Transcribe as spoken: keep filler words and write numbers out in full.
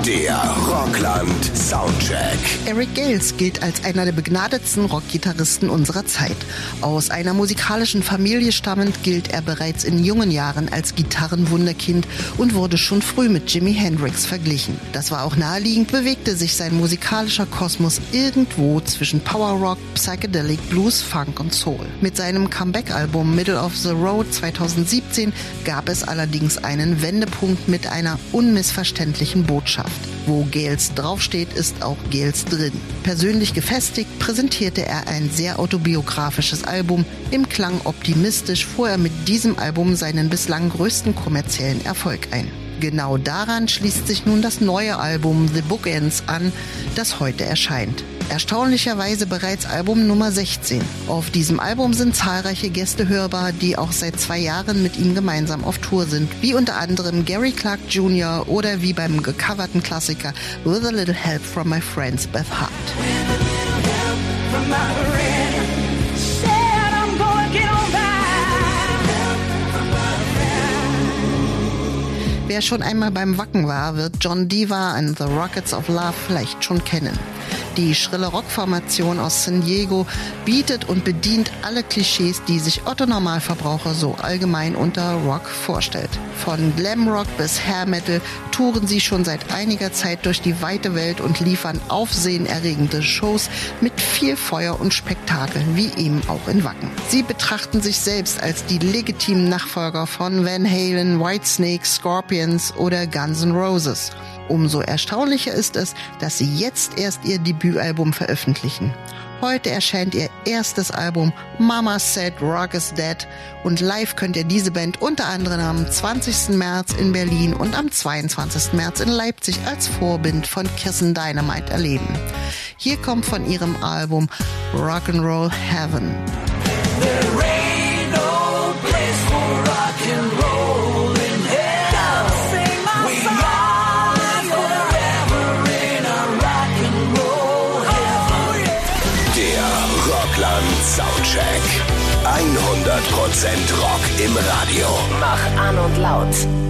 Der Rockland Soundcheck. Eric Gales gilt als einer der begnadetsten Rockgitarristen unserer Zeit. Aus einer musikalischen Familie stammend gilt er bereits in jungen Jahren als Gitarrenwunderkind und wurde schon früh mit Jimi Hendrix verglichen. Das war auch naheliegend, bewegte sich sein musikalischer Kosmos irgendwo zwischen Power-Rock, Psychedelic, Blues, Funk und Soul. Mit seinem Comeback-Album Middle of the Road zweitausendsiebzehn gab es allerdings einen Wendepunkt mit einer unmissverständlichen Botschaft. Wo Gales draufsteht, ist auch Gales drin. Persönlich gefestigt präsentierte er ein sehr autobiografisches Album. Im Klang optimistisch fuhr er mit diesem Album seinen bislang größten kommerziellen Erfolg ein. Genau daran schließt sich nun das neue Album The Bookends an, das heute erscheint. Erstaunlicherweise bereits Album Nummer sechzehn. Auf diesem Album sind zahlreiche Gäste hörbar, die auch seit zwei Jahren mit ihm gemeinsam auf Tour sind, wie unter anderem Gary Clark Junior oder wie beim gecoverten Klassiker With a Little Help from My Friends Beth Hart. Wer schon einmal beim Wacken war, wird John Deva and the Rockets of Love vielleicht schon kennen. Die schrille Rockformation aus San Diego bietet und bedient alle Klischees, die sich Otto-Normalverbraucher so allgemein unter Rock vorstellt. Von Glamrock bis Hair Metal touren sie schon seit einiger Zeit durch die weite Welt und liefern aufsehenerregende Shows mit viel Feuer und Spektakel, wie eben auch in Wacken. Sie betrachten sich selbst als die legitimen Nachfolger von Van Halen, Whitesnake, Scorpions oder Guns N' Roses. Umso erstaunlicher ist es, dass sie jetzt erst ihr Debütalbum veröffentlichen. Heute erscheint ihr erstes Album Mama Said Rock is Dead und live könnt ihr diese Band unter anderem am zwanzigsten März in Berlin und am zweiundzwanzigsten März in Leipzig als Vorbild von Kirsten Dynamite erleben. Hier kommt von ihrem Album Rock'n'Roll Heaven. There ain't no place for rock'n'roll in hell. Sing my we song. Are forever in a rock'n'roll heaven. Der Rockland Soundcheck. hundert Prozent Rock im Radio. Mach an und laut.